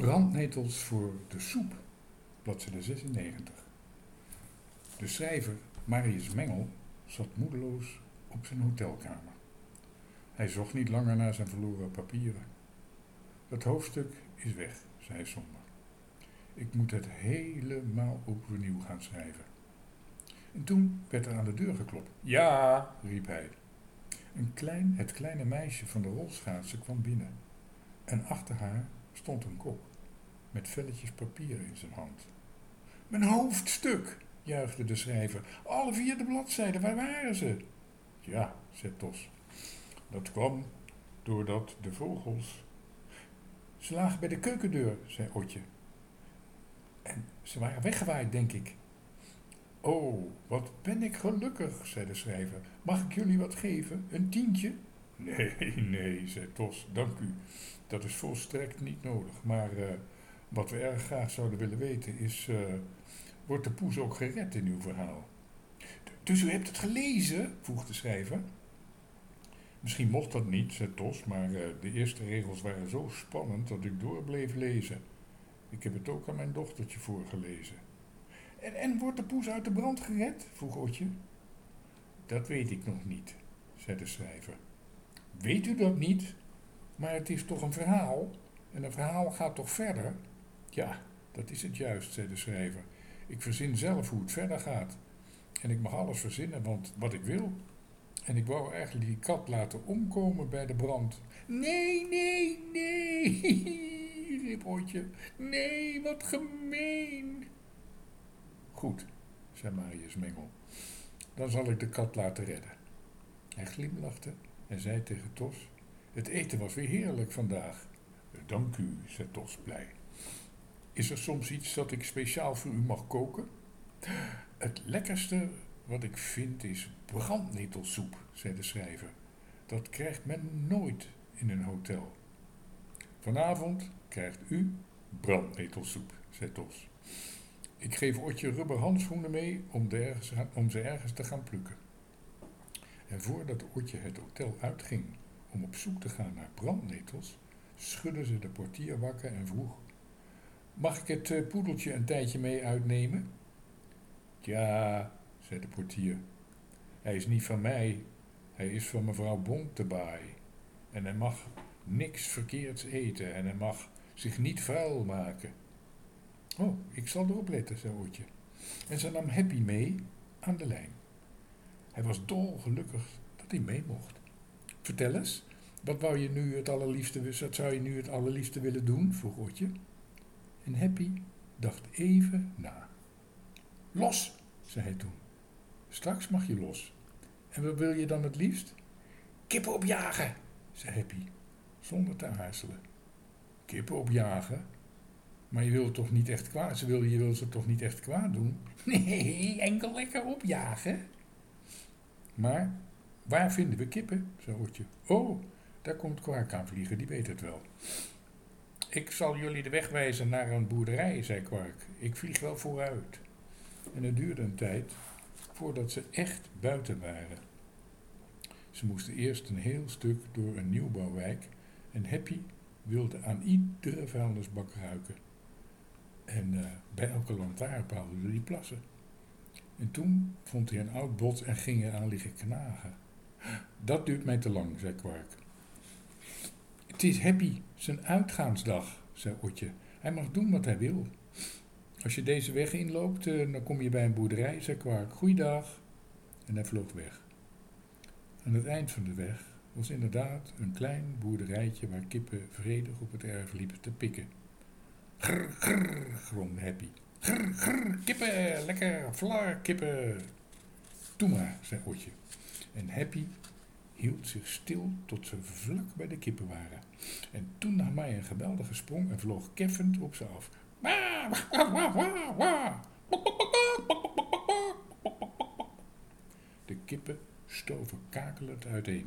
Brandnetels voor de soep, bladzijde 96. De schrijver Marius Mengel zat moedeloos op zijn hotelkamer. Hij zocht niet langer naar zijn verloren papieren. Dat hoofdstuk is weg, zei hij somber. Ik moet het helemaal opnieuw gaan schrijven. En toen werd er aan de deur geklopt. Ja, riep hij. Het kleine meisje van de rolschaatsen kwam binnen. En achter haar stond een kok, met velletjes papier in zijn hand. Mijn hoofdstuk, juichte de schrijver. Alle 4 bladzijden, waar waren ze? Ja, zei Tos. Dat kwam doordat de vogels... Ze lagen bij de keukendeur, zei Otje. En ze waren weggewaaid, denk ik. Oh, wat ben ik gelukkig, zei de schrijver. Mag ik jullie wat geven? Een tientje? Nee, zei Tos, dank u. Dat is volstrekt niet nodig. Maar wat we erg graag zouden willen weten is... wordt de poes ook gered in uw verhaal? Dus u hebt het gelezen? Vroeg de schrijver. Misschien mocht dat niet, zei Tos, maar de eerste regels waren zo spannend dat ik door bleef lezen. Ik heb het ook aan mijn dochtertje voorgelezen. En wordt de poes uit de brand gered? Vroeg Otje. Dat weet ik nog niet, zei de schrijver. Weet u dat niet? Maar het is toch een verhaal? En een verhaal gaat toch verder? Ja, dat is het juist, zei de schrijver. Ik verzin zelf hoe het verder gaat. En ik mag alles verzinnen, want wat ik wil. En ik wou eigenlijk die kat laten omkomen bij de brand. Nee, riep Otje. Nee, wat gemeen. Goed, zei Marius Mengel. Dan zal ik de kat laten redden. Hij glimlachte en zei tegen Tos. Het eten was weer heerlijk vandaag. Dank u, zei Tos blij. Is er soms iets dat ik speciaal voor u mag koken? Het lekkerste wat ik vind is brandnetelsoep, zei de schrijver. Dat krijgt men nooit in een hotel. Vanavond krijgt u brandnetelsoep, zei Tos. Ik geef Otje rubberhandschoenen mee om ze ergens te gaan plukken. En voordat Otje het hotel uitging om op zoek te gaan naar brandnetels, schudde ze de portier wakker en vroeg: Mag ik het poedeltje een tijdje mee uitnemen? Ja, zei de portier. Hij is niet van mij, hij is van mevrouw Bontebaai. En hij mag niks verkeerds eten en hij mag zich niet vuil maken. Oh, ik zal erop letten, zei Otje. En ze nam Happy mee aan de lijn. Hij was dolgelukkig dat hij mee mocht. Vertel eens, wat zou je nu het allerliefste willen doen, vroeg Otje. En Happy dacht even na. Los, zei hij toen. Straks mag je los. En wat wil je dan het liefst? Kippen opjagen, zei Happy, zonder te aarzelen. Kippen opjagen? Maar je wil toch niet echt kwaad? Je wil ze toch niet echt kwaad doen? Nee, enkel lekker opjagen. Maar waar vinden we kippen, zei Otje. Oh, daar komt Kwark aan vliegen, die weet het wel. Ik zal jullie de weg wijzen naar een boerderij, zei Kwark. Ik vlieg wel vooruit. En het duurde een tijd voordat ze echt buiten waren. Ze moesten eerst een heel stuk door een nieuwbouwwijk en Happy wilde aan iedere vuilnisbak ruiken. En bij elke lantaarnpaal wilde hij plassen. En toen vond hij een oud bot en ging eraan liggen knagen. Dat duurt mij te lang, zei Kwark. Het is Happy, zijn uitgaansdag, zei Otje. Hij mag doen wat hij wil. Als je deze weg inloopt, dan kom je bij een boerderij, zei Kwark. Goeiedag. En hij vloog weg. Aan het eind van de weg was inderdaad een klein boerderijtje waar kippen vredig op het erf liepen te pikken. Grr, grr, gromde Happy. Grr, grr, kippen, lekker, flar, kippen. Doe maar, zei Otje. En Happy hield zich stil tot ze vlak bij de kippen waren. En toen nam hij een geweldige sprong en vloog keffend op ze af. De kippen stoven kakelend uiteen.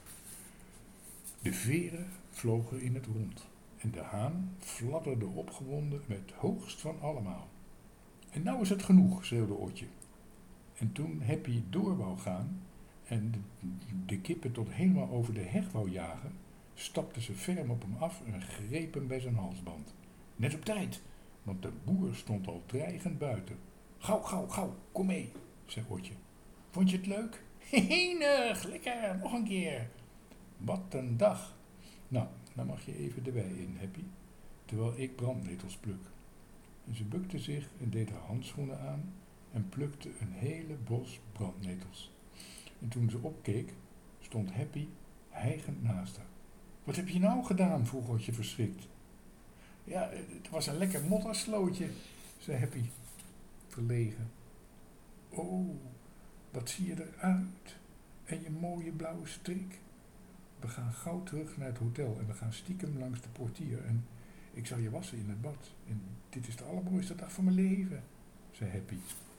De veren vlogen in het rond en de haan fladderde opgewonden met hoogst van allemaal. En nou is het genoeg, schreeuwde Otje. En toen Happy door wou gaan en de kippen tot helemaal over de heg wou jagen, stapte ze ferm op hem af en greep hem bij zijn halsband. Net op tijd, want de boer stond al dreigend buiten. Gauw, gauw, gauw, kom mee, zei Otje. Vond je het leuk? Enig, lekker, nog een keer. Wat een dag. Nou, dan mag je even de wei in, Happy, terwijl ik brandnetels pluk. En ze bukte zich en deed haar handschoenen aan en plukte een hele bos brandnetels. En toen ze opkeek, stond Happy hijgend naast haar. Wat heb je nou gedaan? Vroeg Otje verschrikt. Ja, het was een lekker modderslootje, zei Happy, verlegen. Oh, wat zie je eruit? En je mooie blauwe strik. We gaan gauw terug naar het hotel en we gaan stiekem langs de portier en ik zal je wassen in het bad. En dit is de allermooiste dag van mijn leven, zei Happy.